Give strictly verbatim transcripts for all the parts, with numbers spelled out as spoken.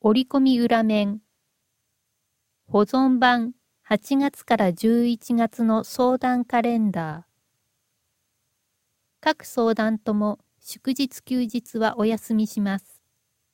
折り込み裏面。保存版はちがつからじゅういちがつの相談カレンダー。各相談とも祝日休日はお休みします。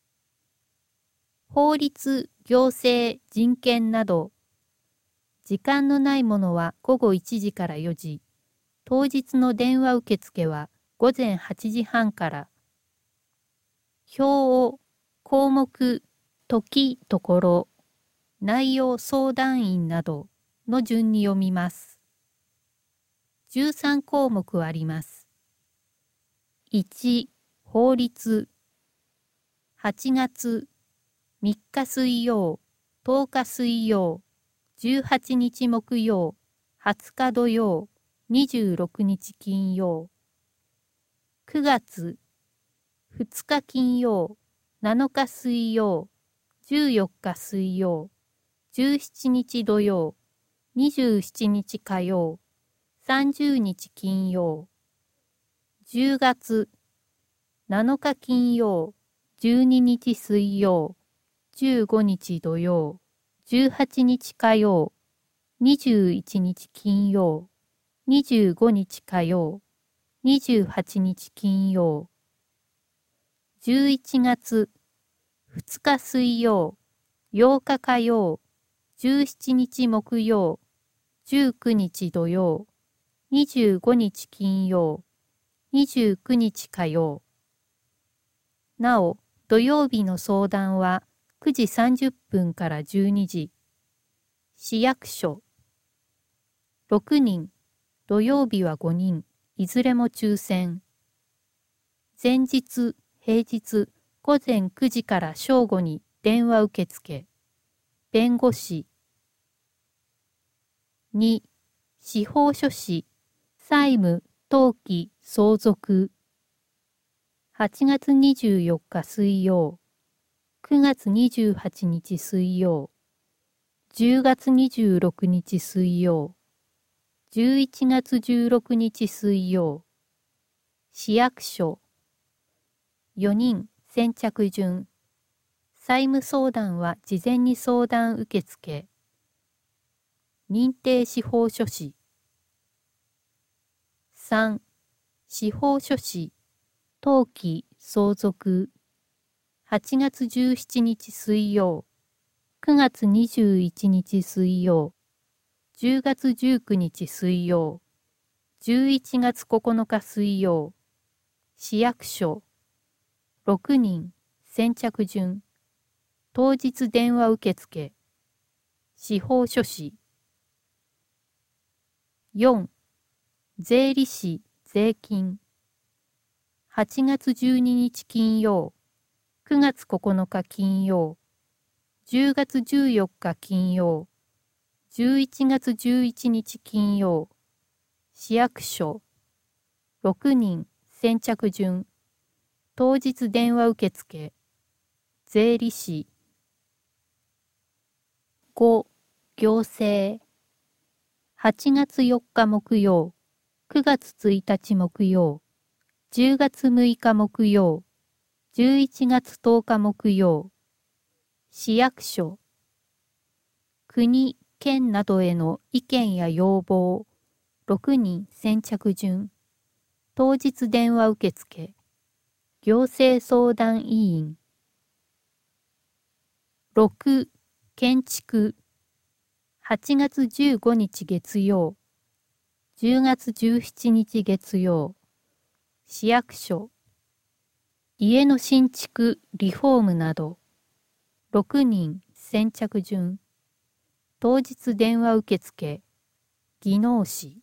法律、行政、人権など、時間のないものはごごいちじからよじ、当日の電話受付はごぜんはちじはんから。表を項目、時、ところ、内容相談員などの順に読みます。じゅうさんこうもくあります。いち、法律。はちがつみっか水曜、とおか水曜、じゅうはちにち木曜、はつか土曜、にじゅうろくにち金曜。くがつふつか金曜、なのか水曜、じゅうよっか水曜、じゅうしちにち土曜、にじゅうしちにち火曜、さんじゅうにち金曜。じゅうがつなのか金曜、じゅうににち水曜、じゅうごにち土曜、じゅうはちにち火曜、にじゅういちにち金曜、にじゅうごにち火曜、にじゅうはちにち金曜。じゅういちがつふつか水曜、ようか火曜、じゅうしちにち木曜、じゅうくにち土曜、にじゅうごにち金曜、にじゅうくにち火曜。なお、土曜日の相談はくじさんじゅっぷんからじゅうにじ。市役所。ろくにん、土曜日はごにん、いずれも抽選。前日、平日、ごぜんくじから正午に電話受付。弁護士。に、司法書士、債務、登記、相続。はちがつにじゅうよっか水曜、くがつにじゅうはちにち水曜、じゅうがつにじゅうろくにち水曜、じゅういちがつじゅうろくにち水曜。市役所。よにん先着順。債務相談は事前に相談受付。認定司法書士。さん、司法書士、登記、相続。はちがつじゅうしちにち水曜、くがつにじゅういちにち水曜、じゅうがつじゅうくにち水曜、じゅういちがつここのか水曜。市役所。ろくにん先着順。当日電話受付。司法書士。よん、税理士、税金。はちがつじゅうににち金曜、くがつここのか金曜、じゅうがつじゅうよっか金曜、じゅういちがつじゅういちにち金曜。市役所。ろくにん先着順。当日電話受付。税理士。ご、行政。はちがつよっか木曜、くがつついたち木曜、じゅうがつむいか木曜、じゅういちがつとおか木曜。市役所。国、県などへの意見や要望。ろくにん先着順。当日電話受付。行政相談委員。ろく、建築。はちがつじゅうごにち月曜、じゅうがつじゅうしちにち月曜。市役所。家の新築、リフォームなど。ろくにん先着順。当日電話受付。技能士。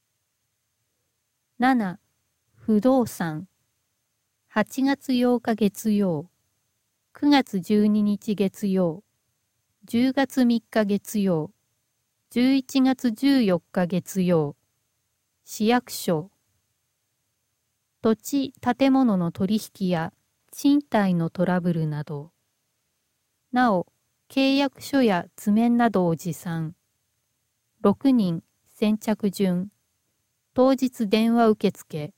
なな、不動産。はちがつようか月曜、くがつじゅうににち月曜、じゅうがつみっか月曜、じゅういちがつじゅうよっか月曜。市役所。土地、建物の取引や賃貸のトラブルなど。なお、契約書や図面などを持参。ろくにん先着順。当日電話受付。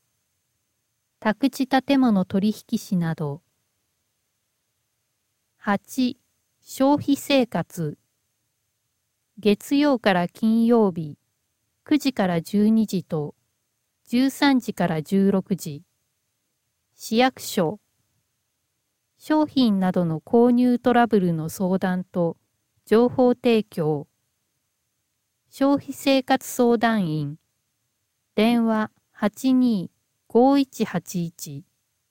宅地建物取引士など。はち、 消費生活。月曜から金曜日、くじからじゅうにじとじゅうさんじからじゅうろくじ。市役所。商品などの購入トラブルの相談と情報提供。消費生活相談員。電話はちにーごーいちはちいち。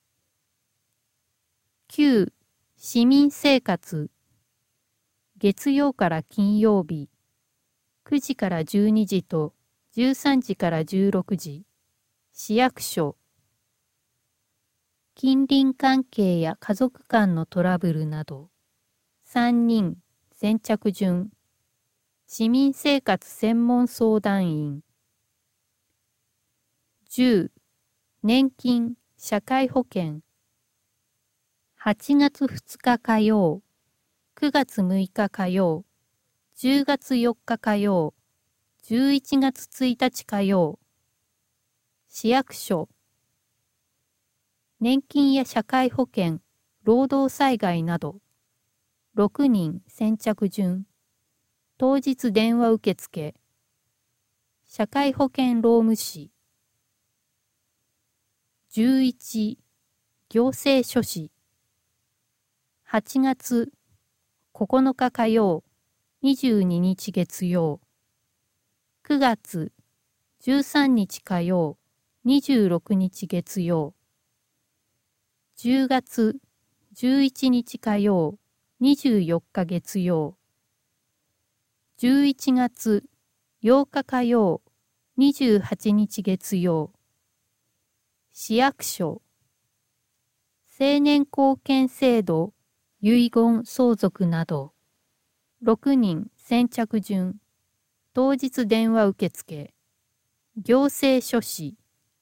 きゅう. 市民生活。月曜から金曜日、くじからじゅうにじとじゅうさんじからじゅうろくじ。市役所。近隣関係や家族間のトラブルなど。さんにん先着順。市民生活専門相談員。じゅう. 年金、社会保険。はちがつふつか火曜、くがつむいか火曜、じゅうがつよっか火曜、じゅういちがつついたち火曜。市役所。年金や社会保険、労働災害など。ろくにん先着順。当日電話受付。社会保険労務士。じゅういち. 行政書士。はちがつここのか火曜、にじゅうににち月曜。くがつじゅうさんにち火曜、にじゅうろくにち月曜。じゅうがつじゅういちにち火曜、にじゅうよっか月曜。じゅういちがつようか火曜、にじゅうはちにち月曜。市役所。成年後見制度、遺言相続など。ろくにん先着順。当日電話受付。行政書士。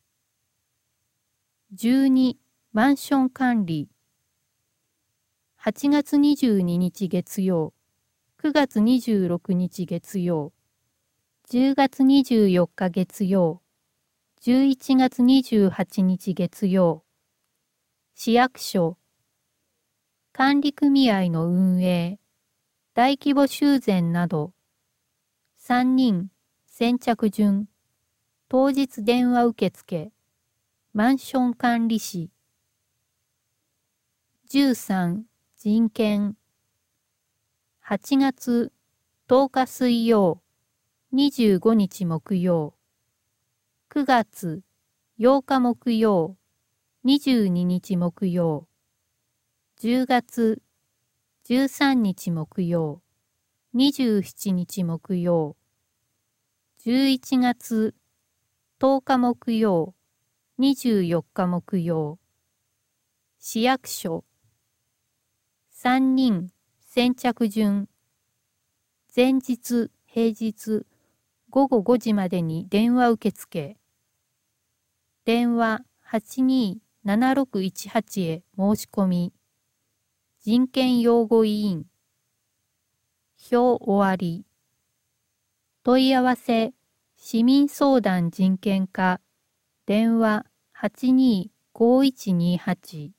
じゅうに. マンション管理。はちがつにじゅうににち月曜、くがつにじゅうろくにち月曜、じゅうがつにじゅうよっか月曜、じゅういちがつにじゅうはちにち月曜。市役所。管理組合の運営。大規模修繕など。さんにん先着順。当日電話受付。マンション管理士。じゅうさん. 人権。はちがつとおか水曜、にじゅうごにち木曜。くがつようか木曜、にじゅうににち木曜。じゅうがつじゅうさんにち木曜、にじゅうしちにち木曜。じゅういちがつとおか木曜、にじゅうよっか木曜。市役所。さんにん先着順。前日平日ごごごじまでに電話受付。電話はちにーななろくいちはちへ申し込み。人権擁護委員。表終わり。問い合わせ市民相談人権課。電話はちにーごーいちにはち。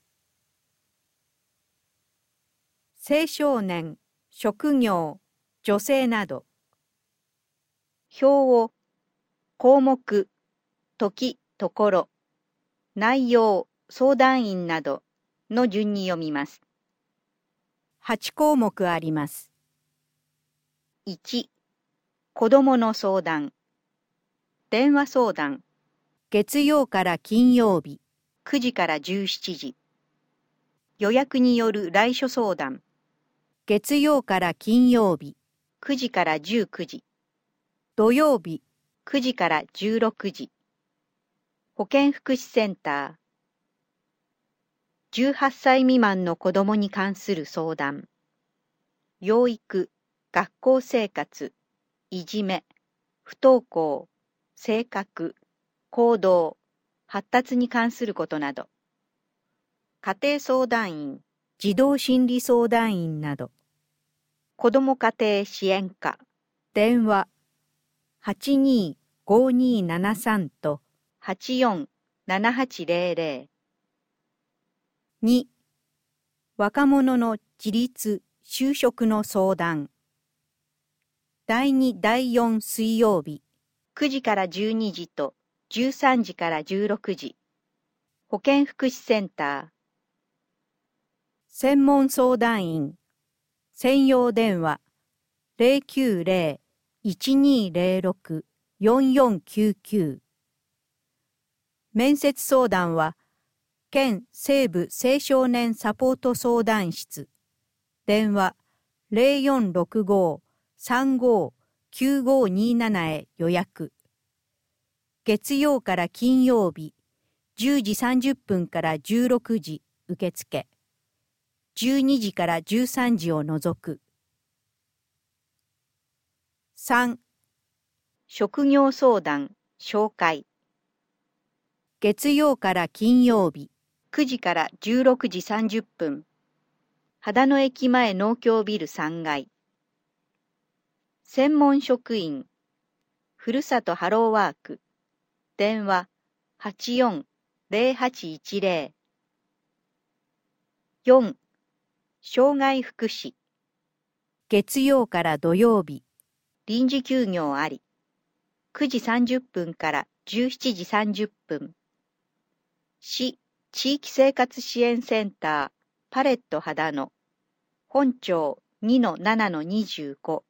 青少年、職業、女性など。表を項目、時、ところ、内容、相談員などの順に読みます。はちこうもくあります。いち. 子どもの相談。電話相談。月曜から金曜日、くじからじゅうしちじ。予約による来所相談。月曜から金曜日、くじからじゅうくじ。土曜日、くじからじゅうろくじ。保健福祉センター。じゅうはっさい未満の子どもに関する相談。養育、学校生活、いじめ、不登校、性格、行動、発達に関することなど。家庭相談員、児童心理相談員など。子ども家庭支援課。電話はちにーごーにーななさんとはちよんななはちぜろぜろ。に. 若者の自立、 就職の相談。だいに、だいよん水曜日、くじからじゅうにじとじゅうさんじからじゅうろくじ。保健福祉センター。専門相談員。専用電話 ゼロきゅうゼロ いちにゼロろく よんよんきゅうきゅう。面接相談は、県西部青少年サポート相談室。電話 ゼロよんろくご さんご きゅうごになな へ予約。月曜から金曜日、じゅうじさんじゅっぷんからじゅうろくじ受付。じゅうにじからじゅうさんじを除く。さん、職業相談、紹介。月曜から金曜日、くじからじゅうろくじさんじゅっぷん。秦野駅前農協ビルさんがい。専門職員、ふるさとハローワーク。電話 はちよんゼロはちいちゼロ。よん、障害福祉。月曜から土曜日、臨時休業あり。くじさんじゅっぷんからじゅうしちじさんじゅっぷん。市地域生活支援センターパレット秦野。本町 にのななのにじゅうご。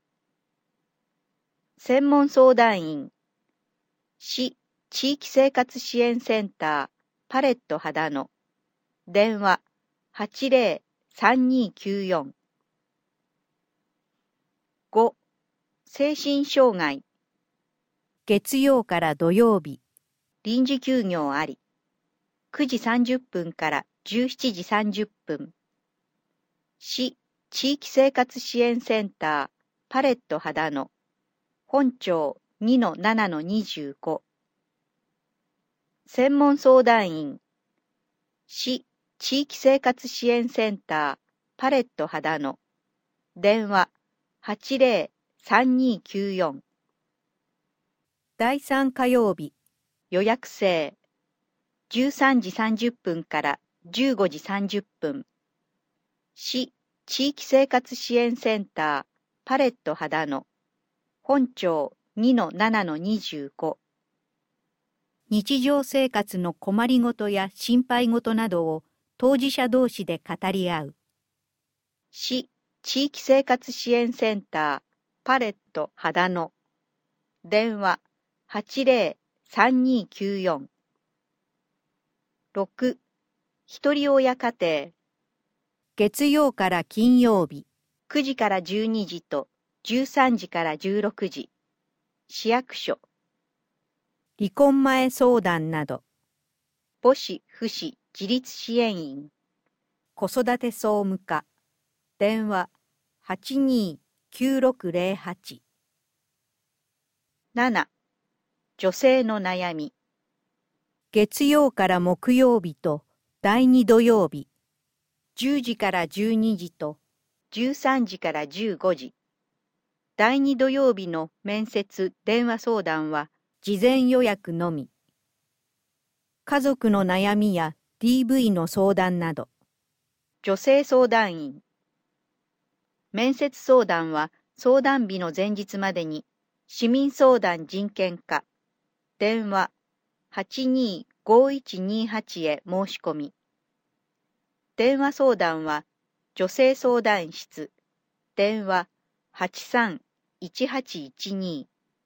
専門相談員。市地域生活支援センターパレット秦野。電話 はちゼロさんにきゅうよん。ご、精神障害。月曜から土曜日、臨時休業あり。くじさんじゅっぷんからじゅうしちじさんじゅっぷん。市地域生活支援センターパレット秦野。本町 にのななのにじゅうご。専門相談員。市地域生活支援センターパレット秦野。電話 はちゼロさんにきゅうよん。だいさん火曜日、予約制。じゅうさんじさんじゅっぷんからじゅうごじさんじゅっぷん。市地域生活支援センターパレット秦野。本町 にのななのにじゅうご。日常生活の困りごとや心配事などを当事者同士で語り合う。市地域生活支援センターパレット秦野。電話 はちゼロさんにきゅうよん。ろく、ひとり親家庭。月曜から金曜日、くじからじゅうにじとじゅうさんじからじゅうろくじ。市役所。離婚前相談など。母子父子自立支援員。子育て総務課。電話 はちにきゅうろくゼロはち。なな、女性の悩み。月曜から木曜日とだいに土曜日、じゅうじからじゅうにじとじゅうさんじからじゅうごじ。だいに土曜日の面接電話相談は事前予約のみ。家族の悩みや ディーブイ の相談など。女性相談員。面接相談は相談日の前日までに市民相談人権課。電話 はちにごいちにはち へ申し込み。電話相談は女性相談室。電話 はちさんいちはちいちに。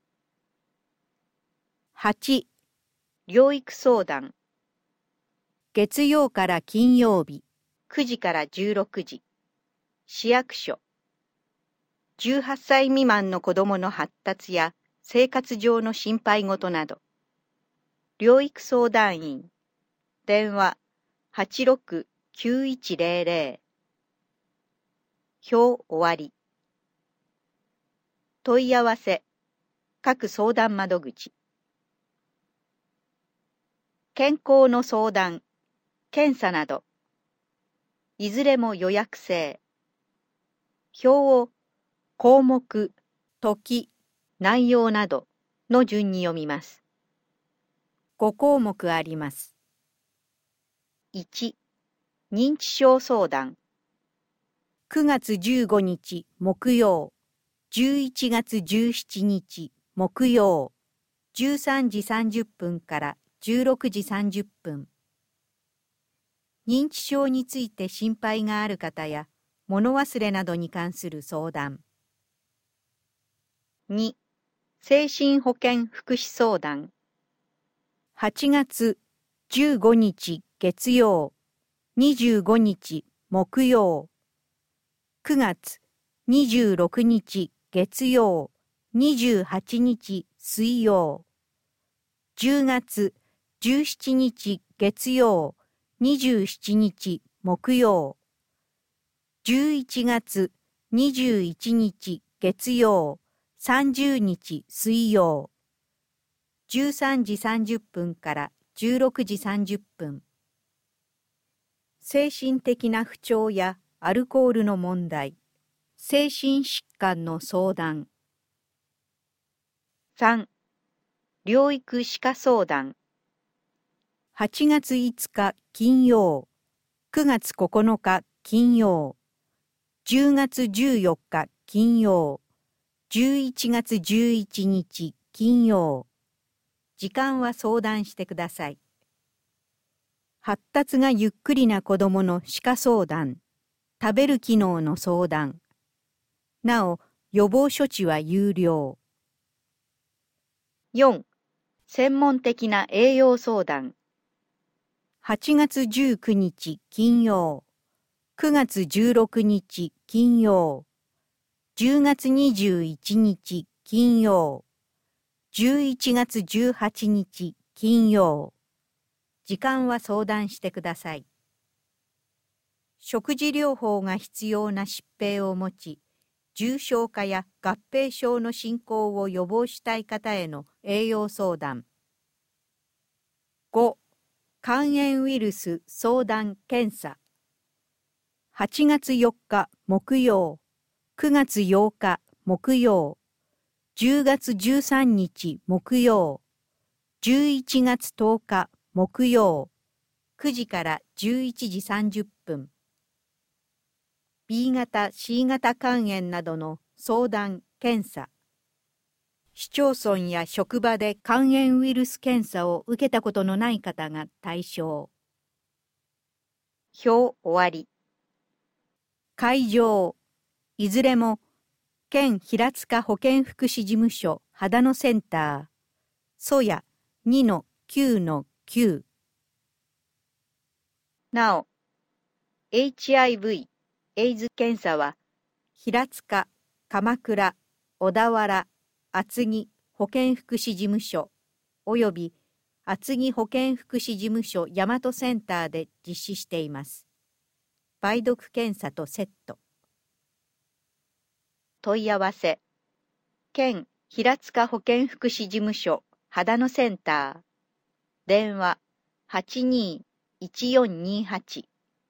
はち、療育相談。月曜から金曜日、くじからじゅうろくじ。市役所。じゅうはっさい未満の子どもの発達や生活上の心配事など。療育相談員。電話 はちろくきゅういちゼロゼロ。表終わり。問い合わせ。各相談窓口。健康の相談、検査など。いずれも予約制。表を項目、時、内容などの順に読みます。ご項目あります。いち、認知症相談。 くがつじゅうごにち木曜、じゅういちがつじゅうしちにち木曜、じゅうさんじさんじゅっぷんからじゅうろくじさんじゅっぷん。認知症について心配がある方や物忘れなどに関する相談。に、精神保健福祉相談。はちがつじゅうごにち月曜、にじゅうごにち木曜、くがつにじゅうろくにち月曜、にじゅうはちにち水曜、じゅうがつじゅうしちにち月曜、にじゅうしちにち木曜、じゅういちがつにじゅういちにち月曜、さんじゅうにち水曜、じゅうさんじさんじゅっぷんからじゅうろくじさんじゅっぷん。精神的な不調やアルコールの問題、精神疾患の相談。さん、療育歯科相談。はちがついつか金曜、くがつここのか金曜、じゅうがつじゅうよっか金曜、じゅういちがつじゅういちにち金曜。時間は相談してください。発達がゆっくりな子どもの歯科相談、食べる機能の相談。なお、予防処置は有料。よん、専門的な栄養相談。はちがつじゅうくにち金曜、くがつじゅうろくにち金曜、じゅうがつにじゅういちにち金曜、じゅういちがつじゅうはちにち金曜。時間は相談してください。食事療法が必要な疾病を持ち、重症化や合併症の進行を予防したい方への栄養相談。ご、肝炎ウイルス相談検査。はちがつよっか木曜、くがつようか木曜、じゅうがつじゅうさんにち木曜、じゅういちがつとおか木曜、くじからじゅういちじさんじゅっぷん。ビー 型、シー 型肝炎などの相談・検査。市町村や職場で肝炎ウイルス検査を受けたことのない方が対象。表終わり。会場。いずれも県平塚保健福祉事務所秦野センター、曽谷 にのきゅうのきゅう。なお、エイチアイブイ、エイズ検査は、平塚、鎌倉、小田原、厚木保健福祉事務所および厚木保健福祉事務所大和センターで実施しています。梅毒検査とセット。問い合わせ。県平塚保健福祉事務所秦野センター。電話 はちにーいちよんにはち。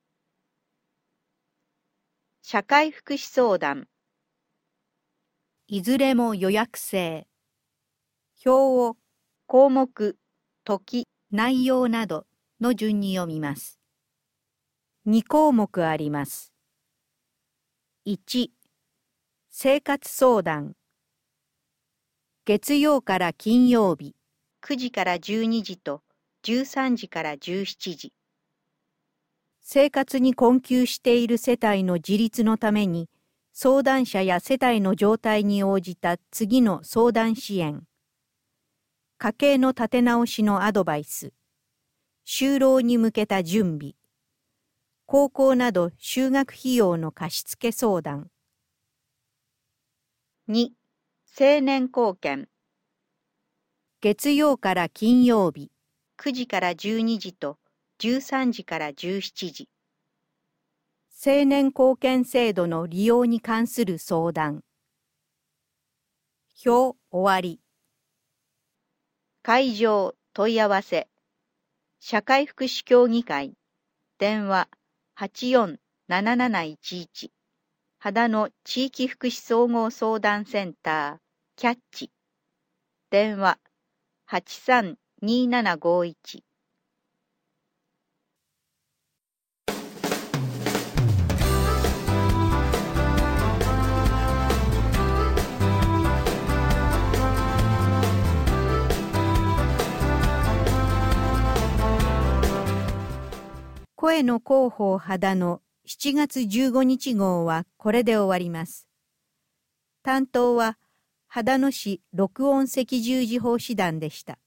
社会福祉相談。いずれも予約制。表を項目、時、内容などの順に読みます。にこうもくあります。いち、生活相談。月曜から金曜日、くじからじゅうにじとじゅうさんじからじゅうしちじ。生活に困窮している世帯の自立のために、相談者や世帯の状態に応じた次の相談支援。家計の立て直しのアドバイス。就労に向けた準備。高校など就学費用の貸付相談。に、青年貢献。月曜から金曜日、くじからじゅうにじとじゅうさんじからじゅうしちじ。青年貢献制度の利用に関する相談。表終わり。会場問い合わせ。社会福祉協議会。電話 はちよんなななないちいち。秦野地域福祉総合相談センター。キャッチ。電話 はちさんにななごいち。 声の広報秦のしちがつじゅうごにち号はこれで終わります。担当は秦野市録音赤十字法師団でした。